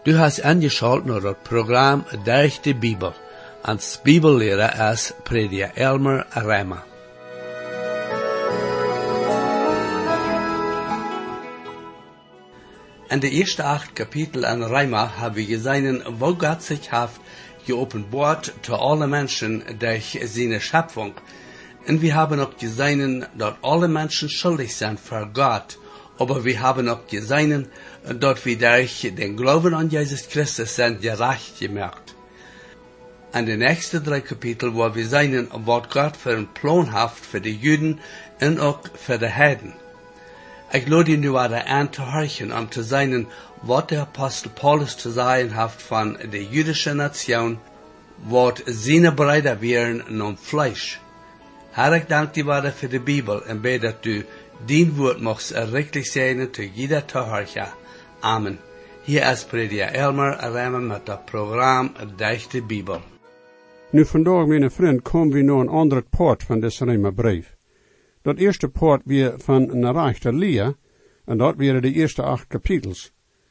Du hast angeschaltet naar het programma Durch de Bibel. Als Bibellehrer is prediker Elmer Reimer. In de eerste 8 Kapitel an Reimer haben wir gesehen, wo Gott sich hat geopenbart zu allen Menschen durch seine Schöpfung. Und wir haben auch gesehen, dass alle Menschen schuldig sind vor Gott. Aber wir haben auch gesehen, dass wir durch den Glauben an Jesus Christus sind gerecht gemacht. In den nächsten 3 Kapitel, wo wir sehen, was Gott für einen Plan hat für die Juden und auch für die Heiden. Ich lade ihn nu an zu horchen, zu sehen, was der Apostel Paulus zu sagen hat von der jüdischen Nation, was seine Brüder wären nun Fleisch. Herr, ich danke dir für die Bibel und bete, dass du dein Wort machst richtig sein zu jeder Zuhörer. Amen. Hier ist prediker Elmer Reimer met het programma Durch de Bibel. Nu vandaag, mijn vriend, komen we naar een ander part van deze Reimerbrief. Dat eerste part weer van een rechter Leer, en dat waren de eerste 8 kapitels.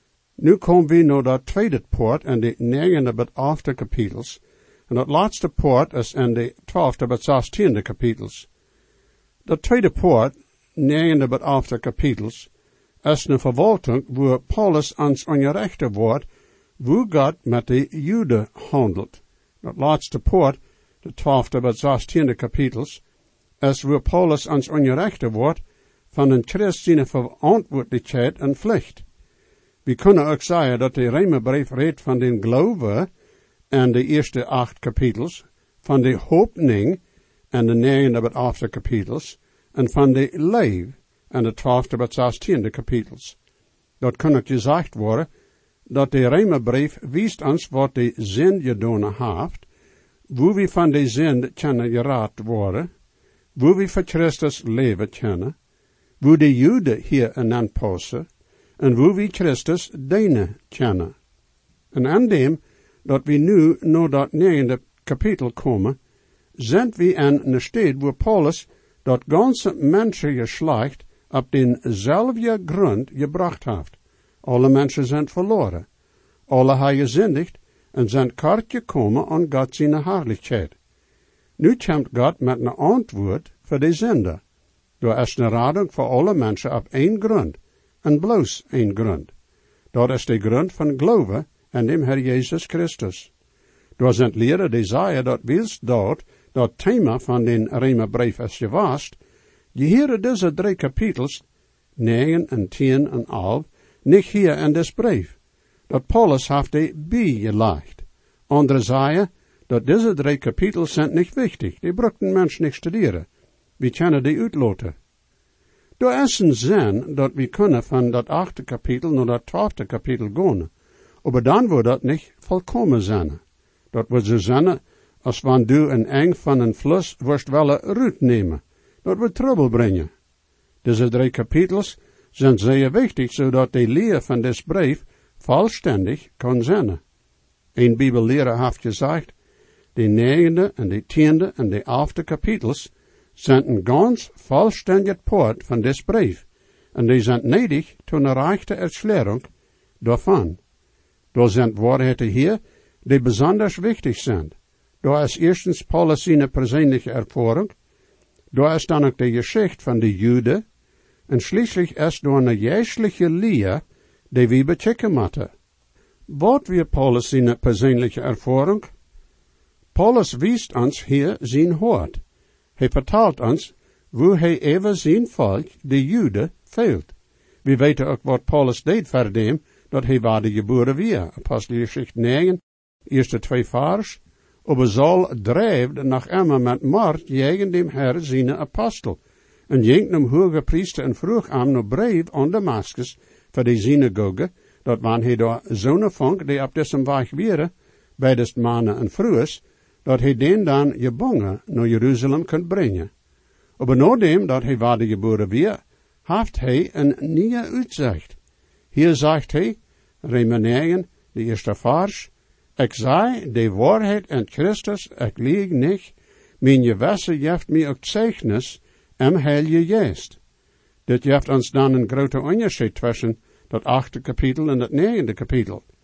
Nu komen we naar dat tweede part en de 9e tot 11e kapitels, en dat laatste part is in de 12e tot 16e kapitels. Dat tweede part, 9e tot 11e kapitels, is een verwalting waar Paulus ans ongerechte wordt, hoe God met de Joden handelt. Dat laatste part, de 12e tot 16e kapitels, is waar Paulus ans ongerechte wordt van een Christ zijn verantwoordelijkheid en plicht. We kunnen ook zeggen dat de Reimerbrief redt van den geloven in de eerste 8 kapitels, van de hoopning in de 9e tot 11e kapitels, en van de leef in de 12e tot 16e kapitels. Dat kan ook gezegd worden, dat de Reimerbrief wijst ons wat de zin gedaan heeft, hoe we van de zin kunnen geraad worden, hoe we voor Christus leven kunnen, hoe de Joden hier in aanpassen, en hoe we Christus dienen kunnen. En aan dem, dat we nu naar dat 9e kapitel komen, zijn we in een stad waar Paulus dat ganze mensengeslacht op denzelfde grond gebracht heeft. Alle mensen zijn verloren. Alle hebben gezündigd en zijn kort gekomen aan God zijn heerlijkheid. Nu komt God met een antwoord voor de zonde. Door is een rading voor alle mensen op één grond, en bloos één grond. Dat is de grond van geloven in dem Herr Jezus Christus. Door zijn leren die zeggen dat wilst dat thema van den Reimerbrief is geweest, je hier deze 3 kapitels, 9 en 10 en 11, niet hier in des brief. Dat Paulus heeft die bijgelegd. Anderen zeggen dat deze 3 kapitels zijn niet wichtig, die brukten mensen niet studeren. We kunnen die uitloten. Er is een zin dat we kunnen van dat 8e kapitel naar dat 12e kapitel gaan, maar dan wordt dat niet volkomen zijn. Dat wordt zo zijn als wanneer du een eng van een fluss worst willen uitnemen. Dat wordt trouble brengen. Deze 3 kapitels zijn zeer wichtig, zodat de leer van des brief vollständig kan zijn. Een bibelleraar heeft gezegd, de 9e en de 10e en de 11e kapitels zijn een ganz vollständig part van des brief, en die zijn nedig tot een rechte erklärung daarvan. Daar zijn waarheden hier die besonders wichtig zijn. Daar is eerstens Paulus zijn persoonlijke ervaring, daar is dan ook de geschichte van de Joden, en schließlich is door een geestelijke leer die we bechecken moeten. Wat weer Paulus zijn persoonlijke ervaring? Paulus wijst ons hier zijn hoort. Hij vertelt ons hoe hij even zijn volk, de Joden, veelt. We weten ook wat Paulus deed voor dem, dat hij waar de geboren weer. Apostelgeschichte 9, eerste 2 vers. Aber Saul drijft nach immer met macht tegen dem Herr zijn apostel. En ging dem hoge priester en vroeg aan no brief aan Damascus voor de synagoge, dat wanneer hij daar zo'n vonk, die op dessen weg weer, bij des mannen en vroes, dat hij den dan gebangen naar Jeruzalem kunt brengen. Aber nadem dat hij waar de geboren weer, heeft hij een nieuwe uitzicht. Hier zegt hij, Reimer 9, de eerste vers, ik zei, de waarheid in Christus, ik lieg niet, mijn gewisse geeft mij ook zeichnis, heilige Geest. Dit geeft ons dan een grote onderscheid tussen dat 8e kapitel en dat 9e kapitel.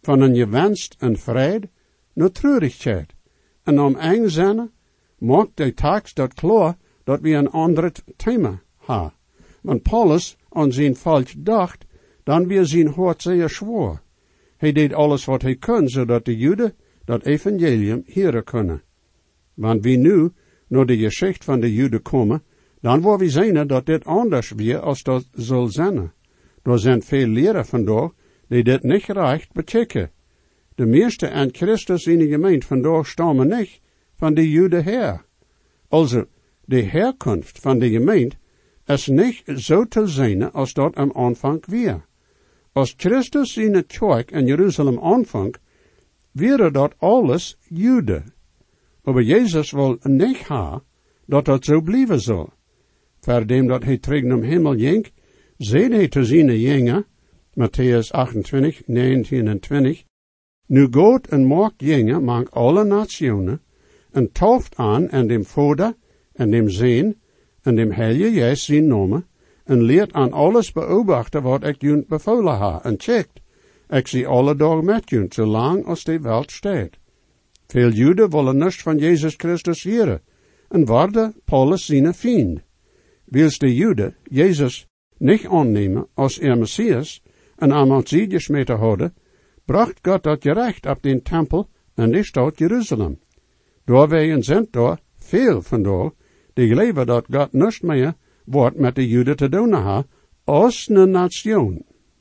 van een gewenst en vrede naar treurigheid. En om eigen zinnen maakt de tekst dat klaar dat we een ander thema hebben. Want Paulus aan zijn volk dacht, dan weer zijn hart zeer zwaar. Hij deed alles wat hij kon, zodat de Joden dat evangelium heren kunnen. Want wie nu naar de geschichte van de Joden komen, dan wil we zien dat dit anders weer als dat zal zijn. Er zijn veel leren vandaag die dit niet recht bechecken. De meeste en Christus in de gemeente vandaag stammen niet van de Joden her. Also, de herkomst van de gemeente is niet zo te zijn als dat am aanvang weer. Als Christus in het kerk in Jeruzalem aanvangt, wäre dat alles Joden. Maar Jezus wil niet ha dat dat zo blijven zal. Verdem dat hij terug naar hemel ging, zei hij te zijn jongen, Matthäus 28, 19 en 20, nu gaat en maakt jongen, maakt alle nationen, en tauft aan en dem Vader, en dem Zoon, en dem Heilige Geest zijn namen, en leert aan alles beobachten wat ik jullie bevolen ha, en checkt, ik zie alle dagen met jullie, zolang als de wereld staat. Veel Joden willen niets van Jezus Christus heren, en worden Paulus zijn vriend. Wils de Joden Jezus niet aannemen als Messias, en aan sie gesmeten hadden, bracht God dat gerecht op den tempel en de stad Jeruzalem. Doorwegen zijn daar veel vandaag, die geloven dat God niets meer wordt met de Joden te doen ha, als een nation.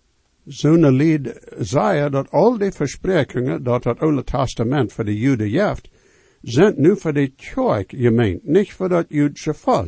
Zo'n lied zei dat al die versprekingen dat het Oude Testament voor de Joden heeft, zijn nu voor de kerk gemeend, niet voor dat Joodse volk.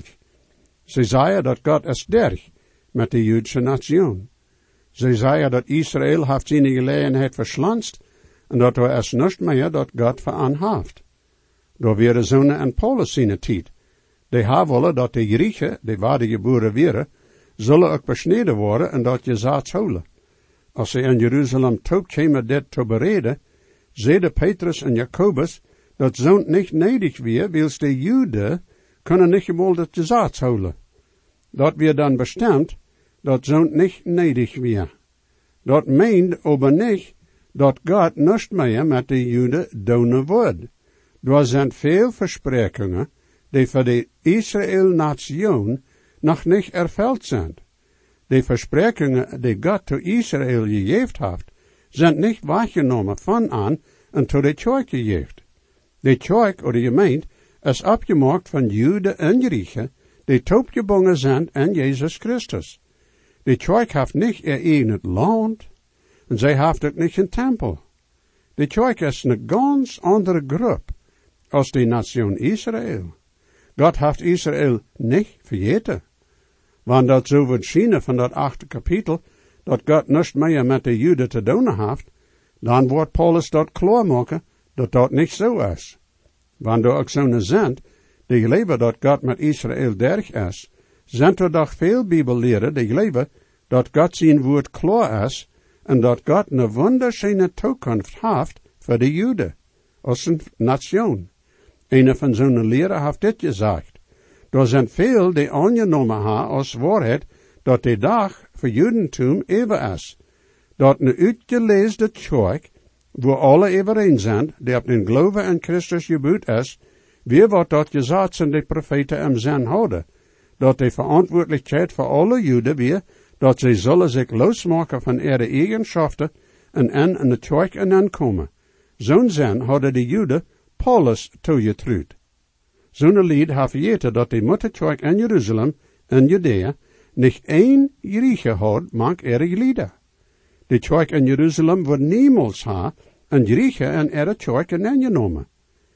Ze zeiden dat God is derg met de Joodse nation. Ze zeiden dat Israël heeft zijn gelegenheid verslanst en dat er is niets meer dat God voor aan heeft. Door weer zonen en Paulus zijn tijd. Die willen dat de Griechen, die waarde geboren waren, zullen ook besneden worden en dat je zaad houden. Als ze in Jeruzalem toekomen dit te bereden, zeiden Petrus en Jacobus dat zo'n niet nedig weer, wils de Joden kunnen niet eenmaal dat je zaad houden. Dat weer dan bestemd dat zo'n niet nedig weer. Dat meent aber niet dat God niets meer met de Joden doen wordt. Er zijn veel versprekingen die voor de Israël-nation nog niet ervuld zijn. De versprekingen die God to Israël gegeven heeft, zijn niet waargenomen van aan en tot de kerk gegeven. De kerk of de gemeente is opgemaakt van Joden en Griechen, die toepgebonden zijn in Jezus Christus. De kerk heeft niet ihr eigen land, en zij heeft ook niet een tempel. De kerk is een ganz andere groep als de nation Israël. God heeft Israël niet vergeten. Want dat zo wordt zien van dat 8e kapitel, dat God niets meer met de Joden te doen heeft, dan wordt Paulus dat klaarmaken, dat dat niet zo is. Want er ook zo'n zijn, die geloven dat God met Israël derg is, zijn er toch veel bibelleren die geloven dat God zijn woord klaar is, en dat God een wonderzijne toekomst heeft voor de Joden, als een nation. Een van zo'n leren heeft dit gezegd. Er zijn veel die aangenomen hebben als waarheid dat de dag voor Judentum even is. Dat een uitgeleesde kerk, waar alle overeen zijn, die op den geloven in Christus gebouwd is, weer wordt dat gezegd zijn de profeten hem zijn houden. Dat de verantwoordelijkheid voor alle Joden weer, dat zij zullen zich losmaken van ihre eigenschappen en in de kerk en komen. Zo'n zijn hadden de Joden Paulus toegetrouwd. Zo'n lied heeft weten dat de moederkerk in Jeruzalem en Judea niet één Grieche had, maak ihre lieden. De kerk in Jeruzalem wordt niemals een Grieche in ihre kerk ingenomen.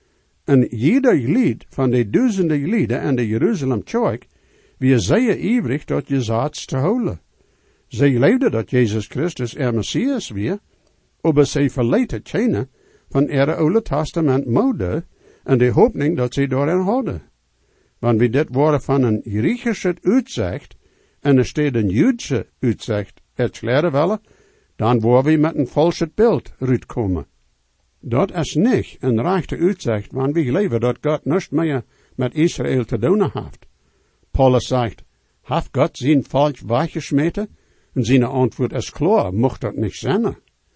En jeder lied van de duizenden lieden in de Jeruzalem kerk, wie zeer ivrig dat je zaad te houden. Zij leefden dat Jezus Christus Messias weer, aber zij verleten kennen van ihre Oude Testament mode en de hoopning dat zij daarin hadden. Want wie dit woorden van een Griechische uitzicht en er staat een Joodse uitzicht erklären willen, dan worden we met een vals beeld uitkomen. Dat is niet een rechte uitzicht, want we geloven dat God niets meer met Israël te doen heeft. Paulus zegt, heeft God zijn volk weggesmeten? En zijn antwoord is klaar, mocht dat niet zijn.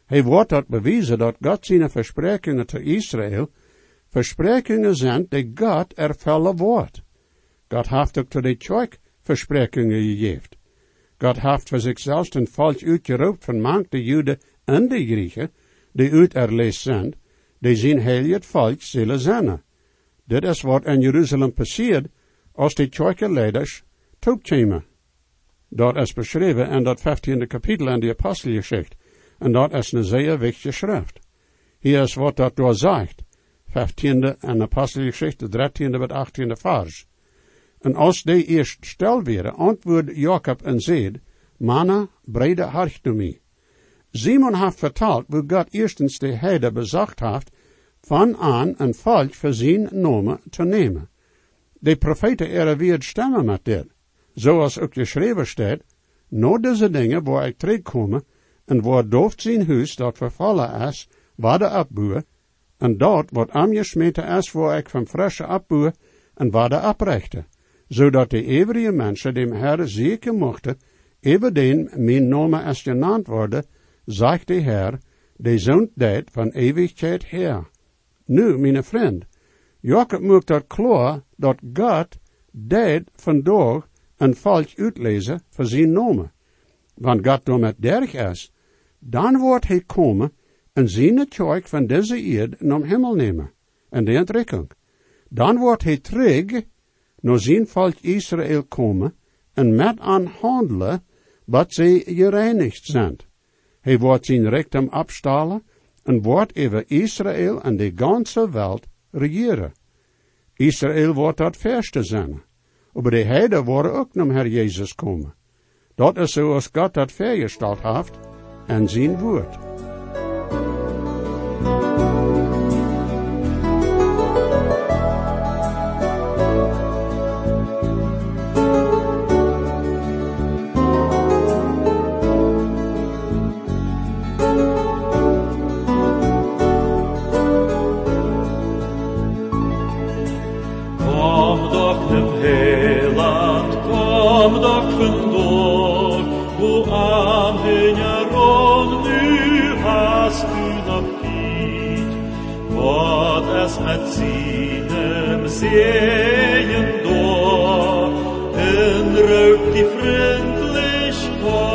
Hij wordt dat bewijzen dat God zijn versprekingen te Israël versprekingen zijn die God ervullen wordt. God heeft ook te de tjoik versprekingen gegeven. God heeft voor zichzelf een volk uitgeroepen van manche Joden en de Grieken, die uit erleest zijn, die zijn heel het volk zullen zijn. Dit is wat in Jeruzalem passiert, als die tjoike leiders toekkomen. Dat is beschreven in dat 15e kapitel in de Apostelgeschichte, en dat is een zeer wichtige schrift. Hier is wat dat door zegt, 15e en Apostelgeschichte, 13e tot 18e vers. En als die eerst stil werden, antwoordde Jacob en zeide, Manna, brede hart naar mij. Simon heeft verteld, hoe God eerstens de heide bezacht heeft, van aan een volk voor zijn namen te nemen. De profeten er weer stemmen met dit. Zoals ook geschreven staat, na deze dingen waar ik terugkomen, en waar dooft zijn huis dat vervallen is, worden opbouwen, en dat wat aangesmeten is waar ik van frisse opbouwen, en worden oprichten, zodat de eeuwige mensen dem Herre zeker mochten, everdien mijn naam is genaamd worden, zegt de Heer, die zoont dit van eeuwigheid her. Nu, mijn vriend, Jacob maakt dat klaar dat God dit vandaag een volk uitlezen voor zijn naam. Want God dan met derg is, dan wordt hij komen en zijn tjoik van deze eerd naar hemel nemen, en de entrekking. Dan wordt hij terug naar zijn volk Israël komen en met aan handelen wat zij gereinigd zijn. Hij wordt zijn rechtem afstalen en wordt over Israël en de ganse wereld regeren. Israël wordt dat verste zijn. Maar de heiden worden ook naar Herr Jezus komen. Dat is zoals God dat vergesteld heeft en zijn woord. Met zinem sehen door, en ruikt die vriendlich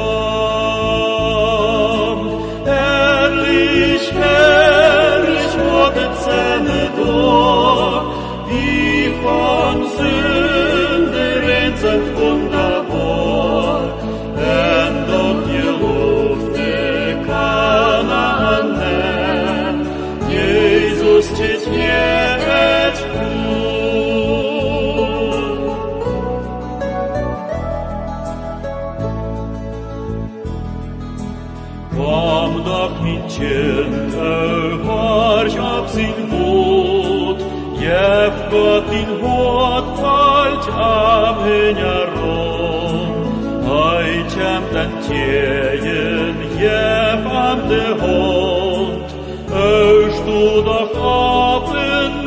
kommt. Herrlich, herrlich wordt het zijn door, wie van Sünde rein zijn wunderbar, en doch geloofde Kanaan, Jesus steht mir et Komm doch mit kind, horch auf sein Wut, jeb Gott in Hut, falt am Hinjaron, heut jämt ein Tierchen, jeb am de Hund, du doch auf und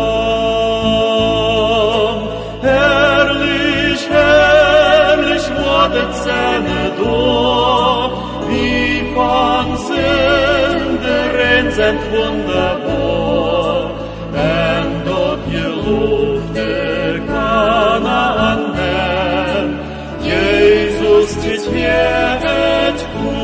komm. Herrlich, herrlich wurde seine Dor, wie von Sünde rein sind wunderbar, und dort gelobte Kanaan, Jesus steht mir et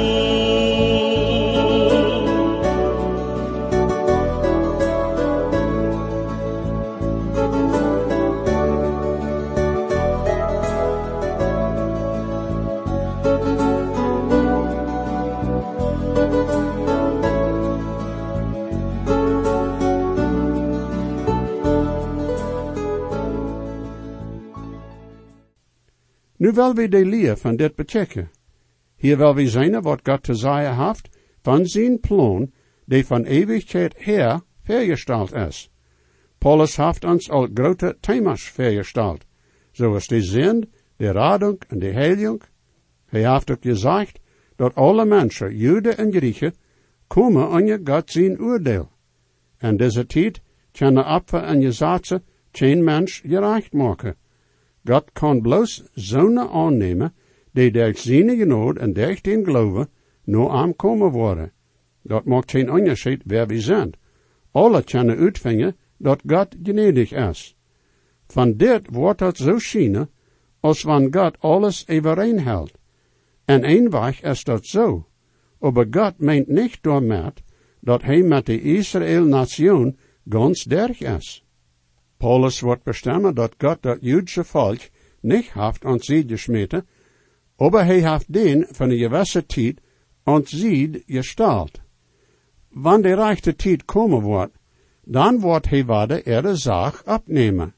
Nu wil we de leer van dit bechecken. Hier wil we zijn wat God te zeggen heeft van zijn plan, die van eeuwigheid her vergesteld is. Paulus heeft ons al grote thema's vergesteld, zoals de zin, de radung en de heilig. Hij heeft ook gezegd dat alle mensen, Joden en Grieken, komen onder God zijn oordeel. En deze tijd kunnen Opfer en Gesetze geen mens gerecht maken. God kan bloos zonen aannemen, die durch zijn genade en durch den geloven naar hem komen worden. Dat maakt geen onderscheid wer we zijn. Alle kunnen uitvingen dat God gnädig is. Van dit wordt het zo schijnen, als van God alles overeen houdt. En eenweg is dat zo. Aber God meent niet daarmee dat hij met de Israël-nation ganz derg is. Paulus wordt bestemmen dat God dat Joodse volk niet heeft aan zich gesmeten, aber hij heeft den van een gewisse tijd aan zich gesteld. Wanneer de rechte tijd komen wordt, dan wordt hij weer de zaak opnemen.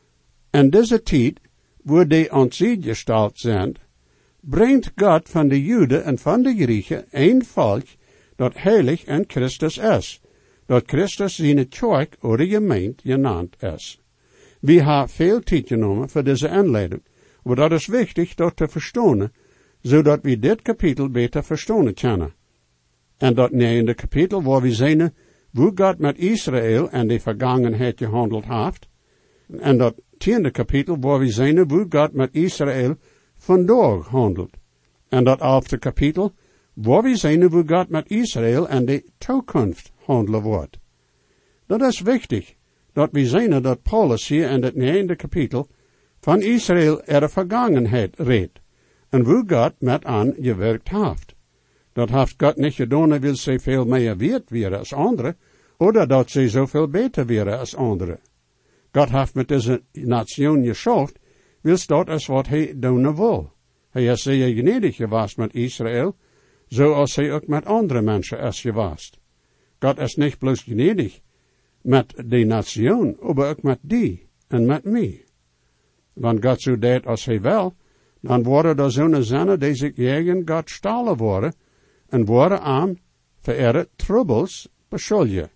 En deze tijd, waar die aan zich gesteld zijn, brengt God van de Joden en van de Grieken een volk dat heilig en Christus is, dat Christus zijn kerk of de gemeente genaamd is. We hebben veel tijd genomen voor deze aanleiding, maar dat is wichtig dat te verstaan, zodat we dit kapitel beter verstaan kunnen. En dat negende kapitel waar we zien hoe God met Israël en de vergangenheid gehandeld heeft, en dat tiende kapitel waar we zien hoe God met Israël vandaag handelt. En dat 11e kapitel, waar we zien hoe God met Israël en de toekomst handelen wordt. Dat is wichtig, dat we zien dat Paulus hier in het 9e kapitel van Israël de vergangenheid redt, en hoe God met aan gewerkt heeft. Dat heeft God niet gedaan, wil ze veel meer weerd worden als anderen, oder dat ze zoveel beter worden als anderen. God heeft met deze nation geschaft, wil dat als wat hij doen wil. Hij is zeer gnädig geweest met Israël, zoals hij ook met andere mensen is geweest. God is niet bloos gnädig met de nation, maar ook met die en met mij. Wanneer God zo deed als hij wil, dan worden er zo'n zinnen die zich tegen God stalen worden, en worden aan vereerde troubles beschuldigd.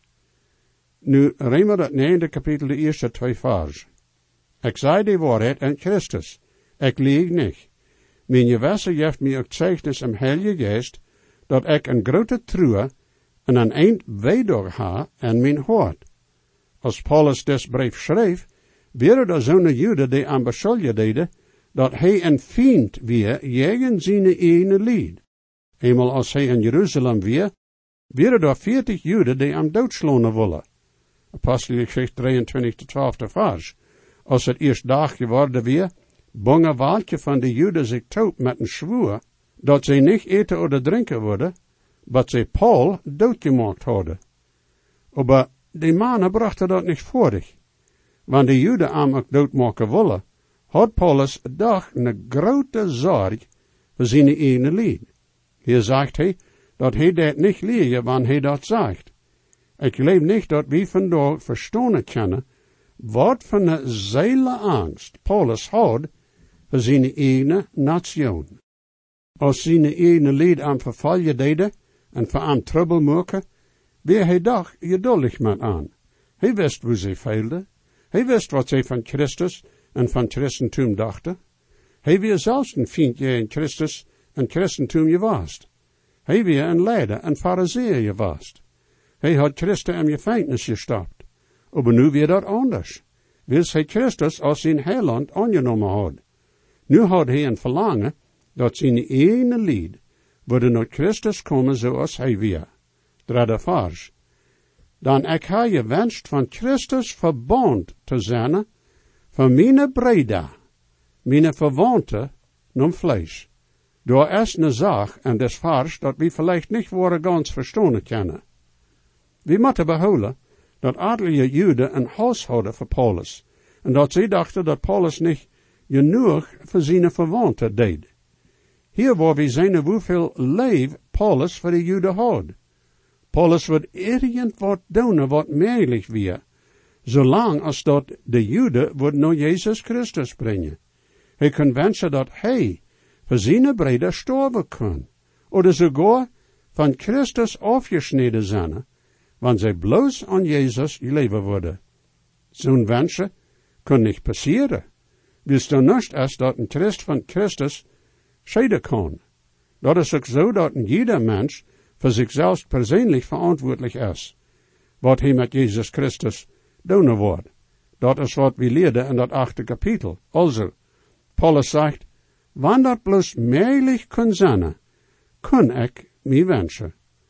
Nu rijmen dat 9e kapitel de eerste 2 versen. Ik zei die waarheid in Christus, ik lieg niet. Mijn gewisse geeft mij ook zeichnis im Heilige Geest, dat ik een grote true en een eind weidog ha in mijn hart. Als Paulus des brief schreef, wäre er zo'n Jude die aan beschuldigd deden, dat hij een vriend weer tegen zijn eigen lied. Eenmaal als hij in Jeruzalem weer, wäre er 40 Juden die am doodslonen willen. Apostelgeschichte 23 de 12e vers. Als het eerst dag geworden weer, bonge welke van de Juden zich toop met een schwoer, dat zij niet eten of drinken worden, maar zij Paul doodgemaakt hadden. Maar die mannen brachten dat niet voordig. Wanneer de Juden am ook doodmaken willen, had Paulus dag een grote zorg voor zijn eigen lied. Hier zegt hij, dat hij dat niet liegen wanneer hij dat zegt. Ik geloof niet dat we vandaag verstaan kunnen, wat van een zeile angst Paulus had voor zijn eigen nation. Als zijn eigen lied aan vervallen deden en voor aan trouble maken, weer hij dag geduldig met aan. Hij wist hoe zij feilden. Hij wist wat zij van Christus en van Christentum dachten. Hij weer zelfs een vriendje in Christus en Christentum geweest. Hij weer een leider en fariseer geweest. Hij had Christus in gevangenis gestapt. Maar nu weer dat anders. Wils hij Christus als zijn heiland aangenomen had. Nu had hij een verlangen dat zijn ene lied worden naar Christus komen zoals hij weer. Derde vers. Dan ik ha gewenst van Christus verbond te zijn van mijn breda, mijn verwante, nom vlees. Door is een zaak en des vers dat we vielleicht niet worden ganz verstaan kunnen. We moeten behouden dat adelige Juden een huis hadden voor Paulus, en dat zij dachten dat Paulus niet genoeg voor zijn verwanten deed. Hier waar we zien hoeveel leef Paulus voor de Juden had. Paulus wordt irgendwat doen wat mogelijk weer, zolang als dat de Juden wordt naar Jezus Christus brengen. Hij kan wensen dat hij voor zijn breder sterven kan, of sogar van Christus afgesneden zijn, want zij bloos aan Jezus leven worden. Zo'n wensen kan niet passeren. Wist er niet is dat een Christ van Christus scheiden kan. Dat is ook zo dat jeder mens voor zichzelf persoonlijk verantwoordelijk is, wat hij met Jezus Christus doen wordt. Dat is wat we leerden in dat 8e kapitel. Also, Paulus zegt, wanneer dat bloos mogelijk kan zijn, kan ik mij wensen.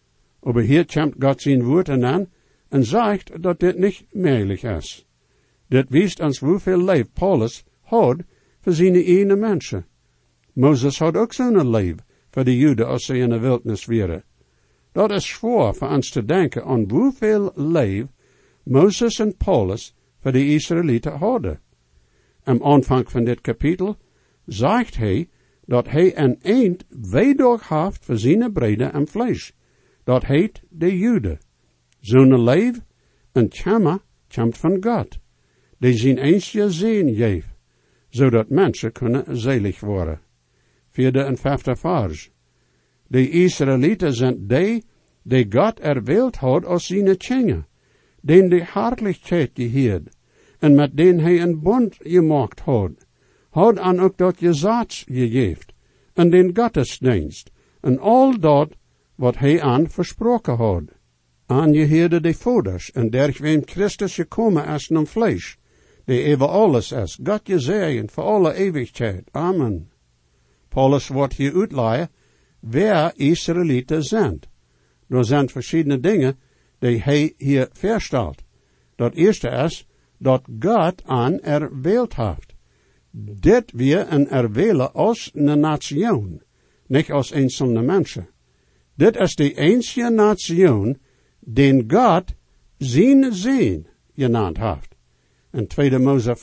Aber hier kommt Gott zijn woord aan en zegt dat dit niet mogelijk is. Dit wijst ons hoeveel leef Paulus had voor zijn ene mensen. Mozes had ook zo'n leef voor de Joden als ze in de wildnis waren. Dat is zwaar voor ons te denken aan hoeveel leef Mozes en Paulus voor de Israëlieten hadden. Am aanvang van dit kapitel zegt hij dat hij een eind weedag heeft voor zijn breden en vlees. Dat heet de Joden. Zo'n leef en tjama komt van God. Die zijn eensje zin geeft, zodat mensen kunnen zelig worden. 4e en 5e vers. De Israëlieten zijn die God erwählt had als zijn tjenge, den de hartelijkheid geheerd, en met den hij een bond gemaakt had aan ook dat gezats gegeven, en den gottesdienst, en al dat wat hij aan versproken had. Aangeheerde de voders, en dergwem Christus gekomen is om vlees, die even alles is, God gezegend voor alle eeuwigheid. Amen. Paulus wordt hier uitleggen, wer Israëlieten zijn. Er zijn verschillende dingen die hij hier verstelt. Dat eerste is, dat God aan erwählt heeft. Dit weer een erwählen als een nation, niet als einzelne mensen. Dit is de enige nation, den God zijn zin genaamd heeft. In 2 Mose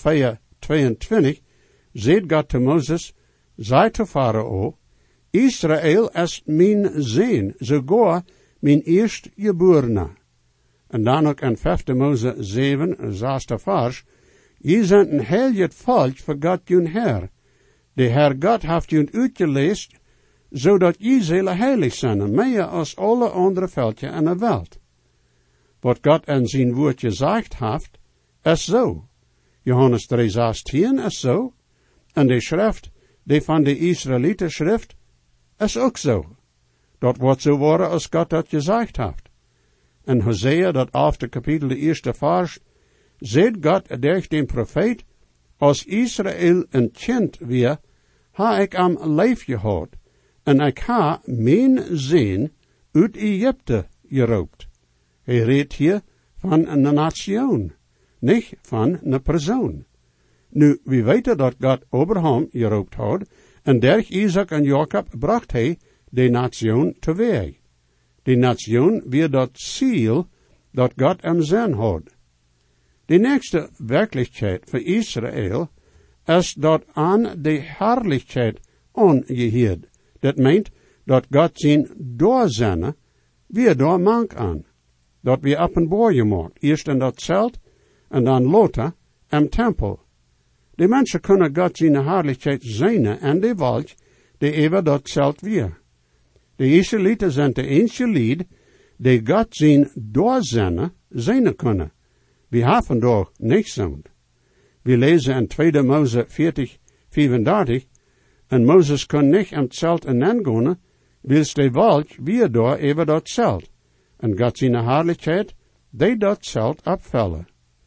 4:22 zegt God te Moses, zei te Farao, Israël is mijn zin, sogar mijn eerstgeborene. En dan ook in 5 Mose 7, 6e vers, je zijn een heilig volk voor God jun Heer. De Heer God heeft jun uitgeleest, zodat je zullen heilig zijn, meer als alle andere volken in de wereld. Wat God in zijn woord gezegd heeft, is zo. Johannes 3:16 is zo. En de schrift, die van de Israëlieten schrift, is ook zo. Dat wordt zo worden als God dat gezegd heeft. En Hosea, dat 11e kapitel, de 1e vers, zegt God durch den profeet, als Israël een kind weer, ha ik am leef gehad, en ik ha mijn zin uit Egypte geroopt. Hij redt hier van een nation, niet van een persoon. Nu, we weten dat God Abraham geroopt had, en durch Isaac en Jacob bracht hij de nation teweeg. De nation weer dat ziel dat God hem zijn had. De nächste werkelijkheid voor Israël is dat aan de herrlijkheid ongeheerd. Dat meent dat God zijn doorzenne weer door mank aan. Dat weer openbaar gemaakt. Eerst in dat zelt en dan later im tempel. De mensen kunnen God zijn herrlijkheid zien en de volk die even dat zelt weer. De Israëlieten zijn de enige lied die God zijn doorzenne zien kunnen. We hebben daar niks aan. We lezen in 2 Mose 40:35, en Moses kon niet in het zelt ingaan, wils de volk weer daar even dat zelt. En God zijn herrlijkheid, die dat zelt opvallen.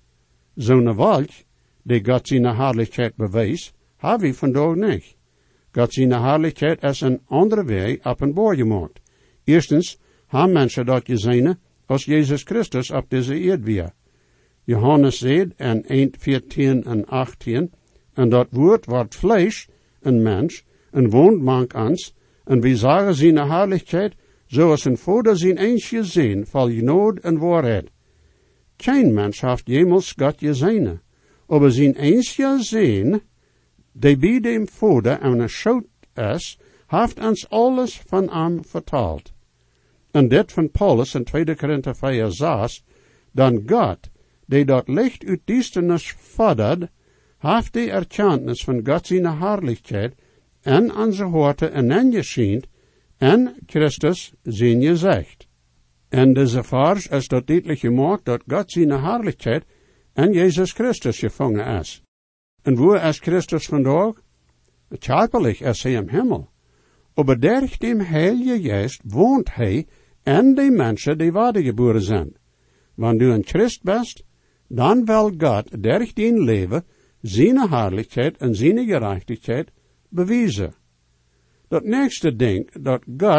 Zo'n volk, die God zijn herrlijkheid bewijst, hebben we vandaag niet. God zijn herrlijkheid is een andere weg openbaar gemaakt. Eerstens, hebben mensen dat gezien als Jezus Christus op deze aarde weer. Johannes zegt in 1:14 en 18, en dat woord wordt vlees, een mens, en woont mank ons, en we zagen zijn herrlijkheid, zoals een vader zijn eensje zien, vol genade en waarheid. Geen mens heeft jemals God gezien, aber zijn eensje zien, die bij dem vader en een schoot is, heeft ons alles van hem vertaald. En dit van Paulus in 2 Korinther 4:6, dan God, die dat licht uit duisternis vordert, heeft de erkenntnis van God zijn herrlijkheid en onze harten ineengeschijnd en Christus zijn gezegd. En deze vers is dat duidelijk gemaakt dat God zijn herrlijkheid en Jezus Christus gevangen is. En waar is Christus vandaag? Körperlich is hij im Himmel. Aber durch dem Heilige Geist woont hij en de mensen die wedergeboren zijn. Wanneer du een Christ bent, dan wil God durch dein leven zijn herrlijkheid en zijn gerechtigheid bewijzen. Dat nächste ding dat God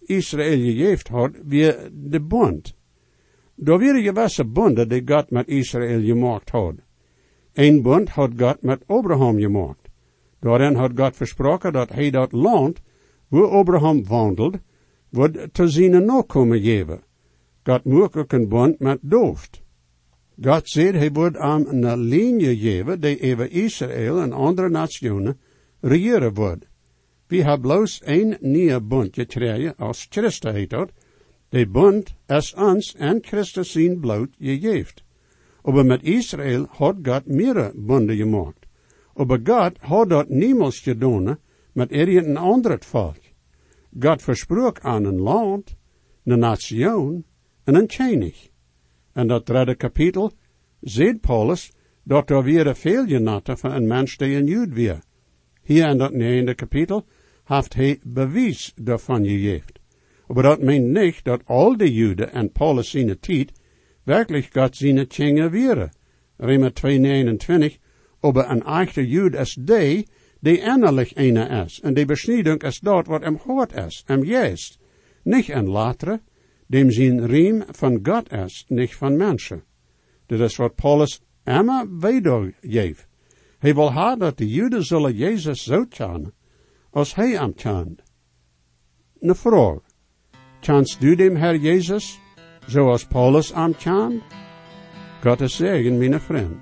Israël gegeven had, weer de bond. Daar waren gewisse bonden die God met Israël gemaakt had. Een bond had God met Abraham gemaakt. Daarin had God versproken dat hij dat land, waar Abraham wandelt, wordt te zijn nakomen geven. God moest ook een bond met Dooft. God zei hij wordt aan een linie geven die over Israël en andere nationen regeren wordt. We hebben bloos een nieuwe bond gekregen als Christus heet dat. Die bond is ons en Christus zijn bloed gegeven. Maar met Israël had God meerdere bonden gemaakt. Maar God had dat niemals gedaan met een ander volk. God versprook aan een land, een nation en een koning. En dat derde kapitel zegt Paulus dat er weer veel genaten van een mens die een Jood weer. Hier in dat negende kapitel heeft hij bewijs daarvan gegeven. Maar dat meent niet dat al de Joden en Paulus zijn tijd werkelijk God zijn tjingen wären. Römer 2:29, aber een echte Jood is die innerlijk ene is, en die besnieding is dat wat hem hart is, hem juist. Niet een latere, dem zijn riem van God is, niet van mensen. Dat is wat Paulus immer weitergeeft. Hij wil haar dat de Joden zullen Jezus zo kennen, als hij hem kent. Een vraag. Kennst du dem Herr Jezus, zoals Paulus hem kent? Gottes zegen, mijn vriend.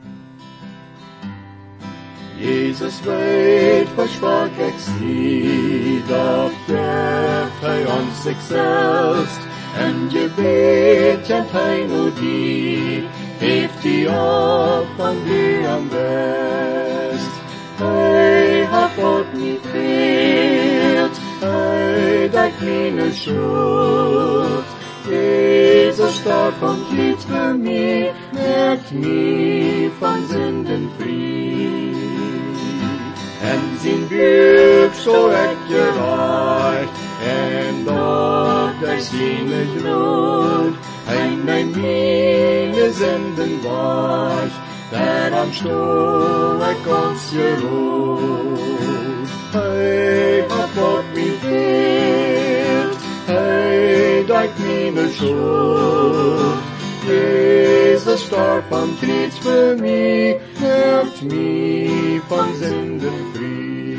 Jesus weet, versprach ik zie, dat geeft hij ons zichzelf, en gebed kent hij nu die, heeft die op van die am best. Hij hat God niet veert, hij dekt meine schuld. Jezus starb und litt für mich, merkt mich von Sünden frei. En zijn buik zo echt gereicht, en dort er seine Grund, en meine Sünden wasch, der am Stuhl uns geruht. Hey, hat Gott mich verehrt, hey, dekt meine Schuld. Jesus starb am Kreuz für mich, macht mich von Sünden frei.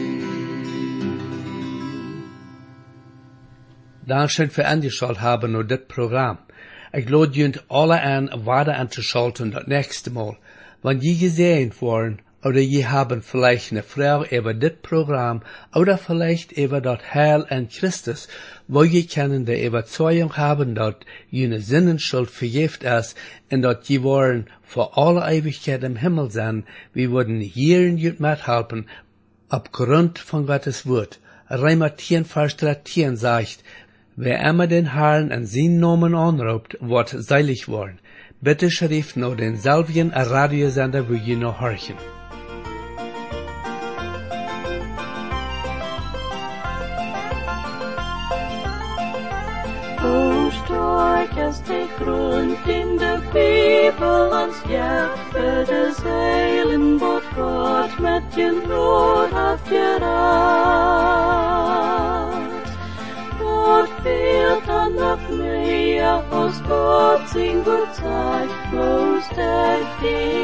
Dankeschön für angeschaut haben nur das Programm. Ich lade jünt alle an, weiter anzuschalten das nächste Mal. Wenn je gesehen worden, oder je haben vielleicht eine Frage über das Programm, oder vielleicht über das Heil in Christus, wo je können die Überzeugung haben, dass jene Sinnenschuld vergift ist, und dass je wollen vor aller Ewigkeit im Himmel sein, wir würden hier in jüt mithelfen, aufgrund von Gottes Wort. Römer 10, Vers 13 sagt, wer immer den Herrn in seinen Namen anruft, wird selig worden. Bitte schrift noch denselben Radiosender, wo je noch horchen. Stark ist der Grund in der Bibel ans Jahr für das Heilen, wo Gott mit dem Brot hat gerat. Gott fehlt dann noch mehr, aus Gott sein Gott sagt, bloß der